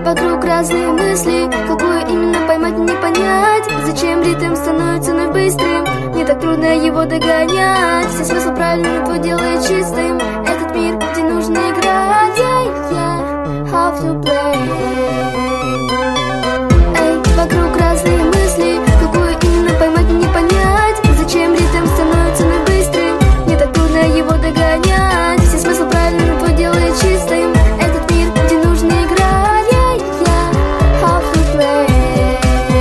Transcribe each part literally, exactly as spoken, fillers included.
вокруг разные мысли, какую именно поймать не понять. Зачем ритм становится вновь быстрым? Не так трудно его догонять. Все смысл правильно твой делает чистым. Этот мир, где нужно играть. Yeah, yeah, have to play. Эй, вокруг разные мысли, какую именно поймать не понять. Зачем ритм становится вновь быстрым? Не так трудно его догонять. Все смысл правильно твой делает чистым. Этот мир, где нужно играть. Yeah, yeah, have to play.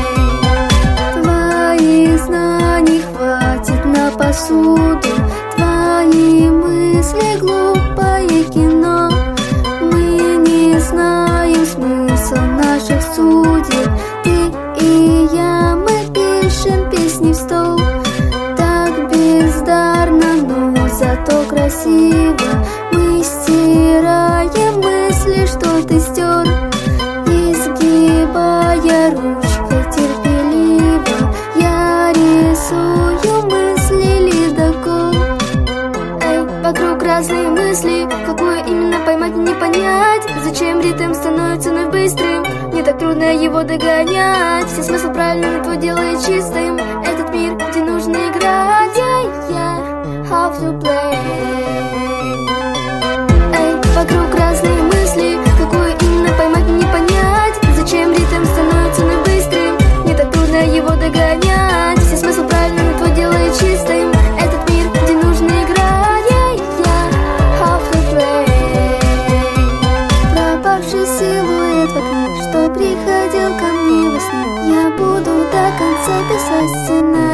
Твоих знаний хватит на посуду, твои мысли глупое кино. Мы не знаем смысл наших судеб. Ты и я, мы пишем песни в стол. Так бездарно, но зато красиво. Мы стираем мысли, что ты стер, изгибая ручкой терпеливо. Я рисую мысли ледокол. Эй, вокруг разные мысли, какую именно поймать не понять. Зачем ритм становится вновь быстрым? Не так трудно его догонять. Все смысл правильно твой делает чистым. Этот мир, где нужно играть. Yeah, yeah, have to play. Эй, вокруг разные мысли, какую именно поймать не понять. Зачем ритм становится вновь быстрым? Не так трудно его догонять. Все смысл правильно твой делает чистым. Этот мир, где нужно играть. Yeah, yeah, have to play. Пропавший силуэт в окне, что приходил ко мне во сне. Я буду до конца писать стена.